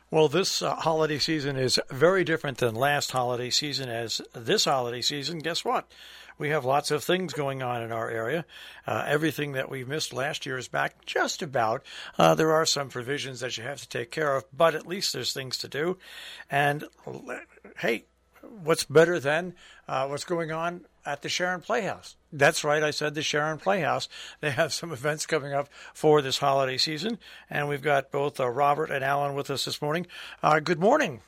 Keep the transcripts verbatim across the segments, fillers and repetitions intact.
Well, this uh, holiday season is very different than last holiday season. As this holiday season, guess what? We have lots of things going on in our area. Uh, everything that we missed last year is back just about. Uh, there are some provisions that you have to take care of, but at least there's things to do. And, hey, what's better than uh, what's going on at the Sharon Playhouse? That's right, I said the Sharon Playhouse. They have some events coming up for this holiday season, and we've got both uh, Robert and Alan with us this morning. Uh, good morning.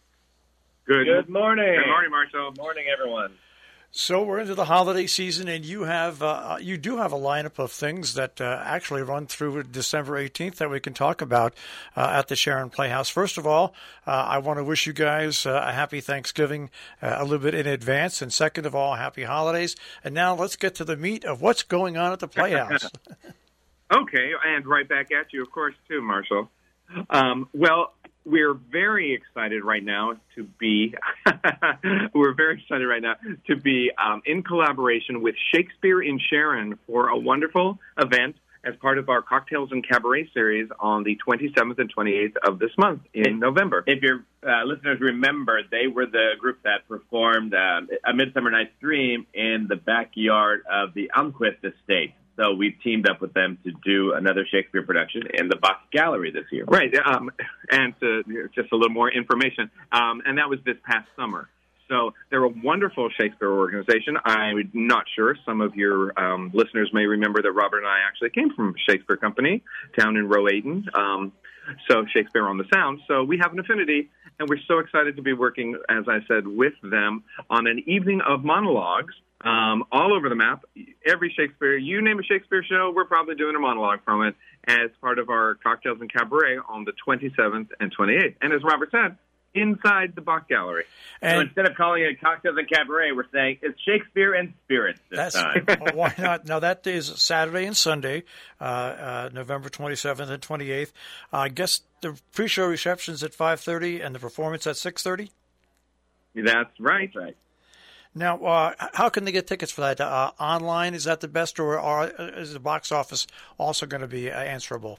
Good, good morning. Good morning, Marshall. Good morning, everyone. So we're into the holiday season, and you have uh, you do have a lineup of things that uh, actually run through December eighteenth that we can talk about uh, at the Sharon Playhouse. First of all, uh, I want to wish you guys uh, a happy Thanksgiving uh, a little bit in advance, and second of all, happy holidays. And now let's get to the meat of what's going on at the Playhouse. Okay, and right back at you, of course, too, Marshall. Um, well, we're very excited right now to be, we're very excited right now to be um, in collaboration with Shakespeare in Sharon for a wonderful event as part of our Cocktails and Cabaret series on the twenty-seventh and twenty-eighth of this month in if, November. If your uh, listeners remember, they were the group that performed uh, A Midsummer Night's Dream in the backyard of the Almquist Estate. So we've teamed up with them to do another Shakespeare production in the Box Gallery this year. Right, um, and to, just a little more information, um, and that was this past summer. So they're a wonderful Shakespeare organization. I'm not sure. Some of your um, listeners may remember that Robert and I actually came from Shakespeare Company down in Roehampton, um, so Shakespeare on the Sound. So we have an affinity, and we're so excited to be working, as I said, with them on an evening of monologues. Um, all over the map, every Shakespeare, you name a Shakespeare show, we're probably doing a monologue from it as part of our Cocktails and Cabaret on the twenty-seventh and twenty-eighth. And as Robert said, inside the Bach Gallery. And so instead of calling it Cocktails and Cabaret, we're saying it's Shakespeare and Spirits this that's, time. Well, why not? Now, that is Saturday and Sunday, uh, uh, November twenty-seventh and twenty-eighth. Uh, I guess the pre-show reception's at five thirty and the performance at six thirty? That's right. That's right. Now, uh, how can they get tickets for that? Uh, online, is that the best, or, or is the box office also going to be uh, answerable?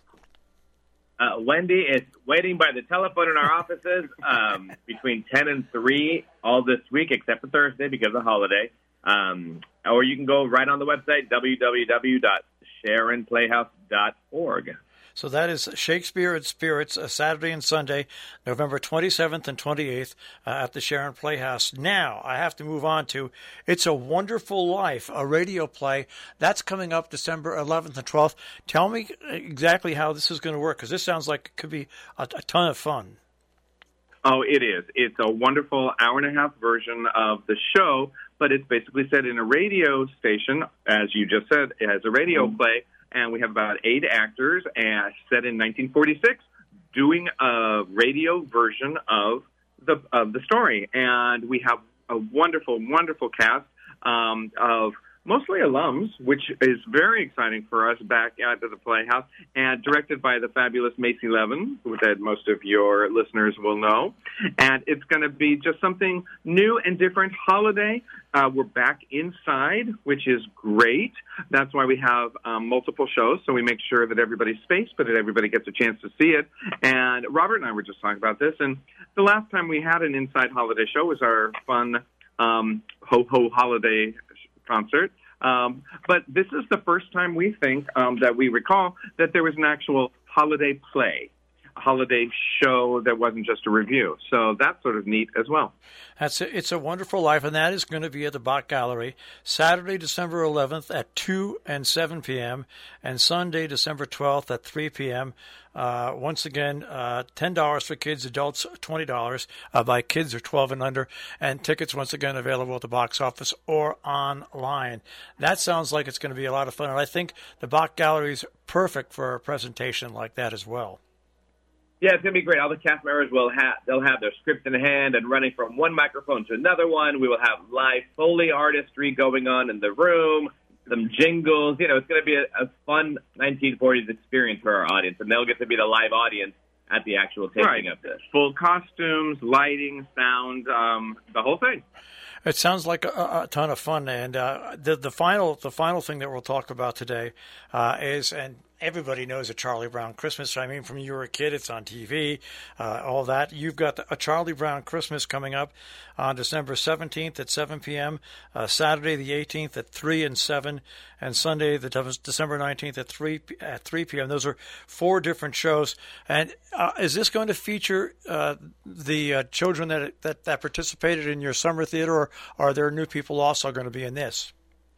Uh, Wendy is waiting by the telephone in our offices um, between ten and three all this week, except for Thursday because of the holiday. Um, or you can go right on the website, w w w dot sharon playhouse dot org. So that is Shakespeare and Spirits, uh, Saturday and Sunday, November twenty-seventh and twenty-eighth uh, at the Sharon Playhouse. Now, I have to move on to It's a Wonderful Life, a radio play. That's coming up December eleventh and twelfth. Tell me exactly how this is going to work, because this sounds like it could be a, a ton of fun. Oh, it is. It's a wonderful hour and a half version of the show, but it's basically set in a radio station, as you just said, as a radio mm-hmm. play. And we have about eight actors uh, set in nineteen forty-six doing a radio version of the of the story. And we have a wonderful, wonderful cast um, of mostly alums, which is very exciting for us back at the Playhouse, and directed by the fabulous Macy Levin, who that most of your listeners will know. And it's going to be just something new and different holiday. Uh, we're back inside, which is great. That's why we have um, multiple shows, so we make sure that everybody's spaced, but that everybody gets a chance to see it. And Robert and I were just talking about this, and the last time we had an inside holiday show was our fun um, Ho-Ho Holiday concert. Um, but this is the first time we think um, that we recall that there was an actual holiday play, a holiday show that wasn't just a review. So that's sort of neat as well. That's it. It's a Wonderful Life, and that is going to be at the Bach Gallery Saturday, December eleventh at two and seven p.m. and Sunday, December twelfth at three p.m. Uh, once again, uh, ten dollars for kids, adults twenty dollars. Uh, by kids are twelve and under, and tickets once again available at the box office or online. That sounds like it's going to be a lot of fun, and I think the Bach Gallery is perfect for a presentation like that as well. Yeah, it's going to be great. All the cast members will have, they'll have their script in hand and running from one microphone to another one. We will have live Foley artistry going on in the room, some jingles. You know, it's going to be a, a fun nineteen forties experience for our audience, and they'll get to be the live audience at the actual taping right. of this. Full costumes, lighting, sound, um, the whole thing. It sounds like a, a ton of fun, and uh, the the final the final thing that we'll talk about today uh, is, and everybody knows a Charlie Brown Christmas. I mean, from you were a kid, it's on T V, uh, all that. You've got a Charlie Brown Christmas coming up on December seventeenth at seven p.m., uh, Saturday the eighteenth at three and seven, and Sunday the December nineteenth at three at three p.m. Those are four different shows. And uh, is this going to feature uh, the uh, children that, that that participated in your summer theater, or are there new people also going to be in this?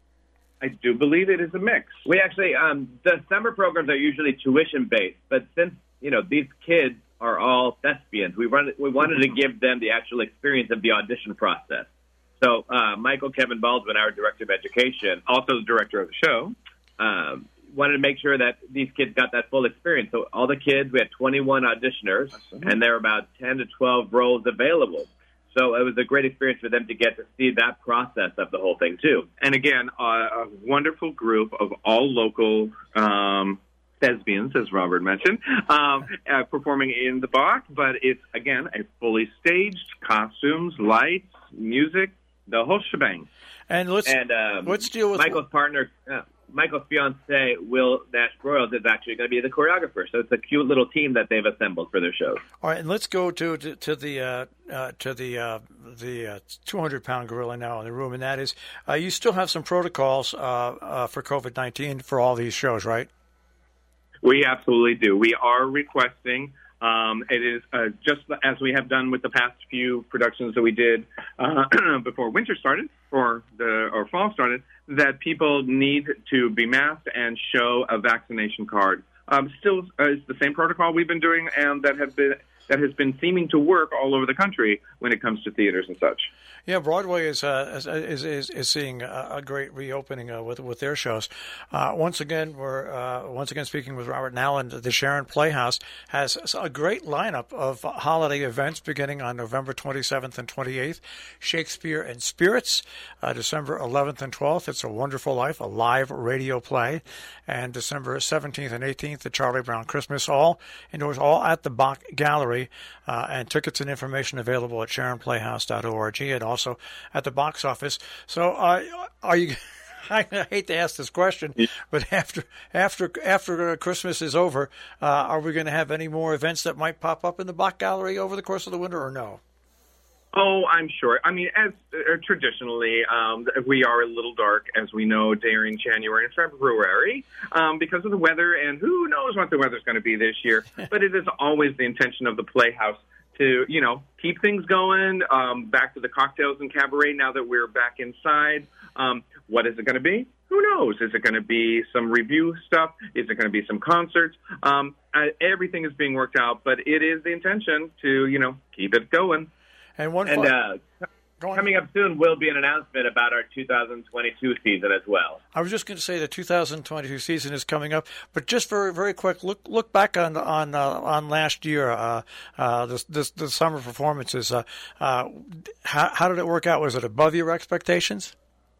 I do believe it is a mix. We actually, um, the summer programs are usually tuition-based, but since, you know, these kids are all thespians, we, run, we wanted to give them the actual experience of the audition process. So uh, Michael Kevin Baldwin, our director of education, also the director of the show, um, wanted to make sure that these kids got that full experience. So all the kids, we had twenty-one auditioners, and there were about ten to twelve roles available. So it was a great experience for them to get to see that process of the whole thing, too. And again, uh, a wonderful group of all local um, thespians, as Robert mentioned, um, uh, performing in the Bach. But it's, again, a fully staged, costumes, lights, music, the whole shebang. And let's, and, um, let's deal with... Michael's partner... Uh, Michael's fiance, Will Nash Broyles, is actually going to be the choreographer. So it's a cute little team that they've assembled for their shows. All right, and let's go to to, to the uh, uh, to the uh, the uh, two hundred pound gorilla now in the room, and that is uh, you still have some protocols uh, uh, for COVID nineteen for all these shows, right? We absolutely do. We are requesting. Um, it is uh, just as we have done with the past few productions that we did uh, before winter started or the or fall started, that people need to be masked and show a vaccination card. Um, still, uh, it's the same protocol we've been doing, and that have been that has been seeming to work all over the country when it comes to theaters and such. Yeah, Broadway is uh, is, is is seeing a great reopening uh, with with their shows. Uh, once again, we're uh, once again speaking with Robert Nowland. The Sharon Playhouse has a great lineup of holiday events beginning on November twenty-seventh and twenty-eighth. Shakespeare and Spirits, uh, December eleventh and twelfth. It's a Wonderful Life, a live radio play, and December seventeenth and eighteenth, the Charlie Brown Christmas. All indoors, all at the Bach Gallery, uh, and tickets and information available at sharon playhouse dot org and also also at the box office. So, uh, are you? I hate to ask this question, but after after after Christmas is over, uh, are we going to have any more events that might pop up in the Bach Gallery over the course of the winter, or no? Oh, I'm sure. I mean, as uh, traditionally, um, we are a little dark, as we know, during January and February um, because of the weather, and who knows what the weather's going to be this year. But it is always the intention of the Playhouse to, you know, keep things going, um, back to the cocktails and cabaret now that we're back inside. Um, what is it going to be? Who knows? Is it going to be some review stuff? Is it going to be some concerts? Um, uh, everything is being worked out, but it is the intention to, you know, keep it going. And one and uh, coming up soon will be an announcement about our two thousand twenty-two season as well. I was just going to say the two thousand twenty-two season is coming up, but just very very quick, look look back on on uh, on last year, uh, uh, this, this the summer performances. Uh, uh, how how did it work out? Was it above your expectations?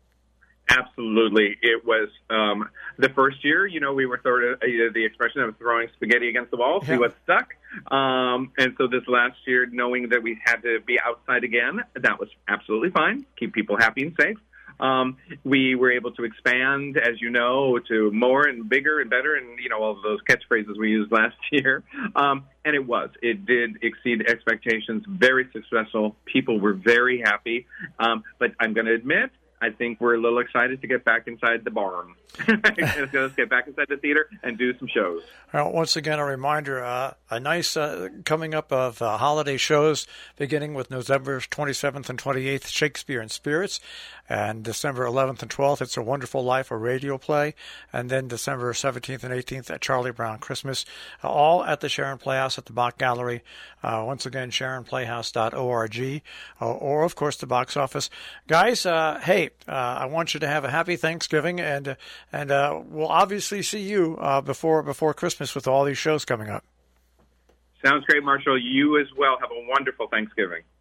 Absolutely. It was um, the first year, you know, we were sort of uh, the expression of throwing spaghetti against the wall, see yeah. what stuck. Um, and so this last year, knowing that we had to be outside again, that was absolutely fine. Keep people happy and safe. Um, we were able to expand, as you know, to more and bigger and better, and, you know, all of those catchphrases we used last year. Um, and it was. It did exceed expectations, very successful. People were very happy. Um, but I'm going to admit, I think we're a little excited to get back inside the barn. Let's get back inside the theater and do some shows. Well, once again, a reminder, uh, a nice uh, coming up of uh, holiday shows beginning with November twenty-seventh and twenty-eighth, Shakespeare and Spirits, and December eleventh and twelfth, It's a Wonderful Life, a radio play, and then December seventeenth and eighteenth at Charlie Brown Christmas, uh, all at the Sharon Playhouse at the Bach Gallery. Uh, once again, sharon playhouse dot org, uh, or, of course, the box office. Guys, uh, hey, uh, I want you to have a happy Thanksgiving, and uh, and uh, we'll obviously see you uh, before before Christmas with all these shows coming up. Sounds great, Marshall. You as well. Have a wonderful Thanksgiving.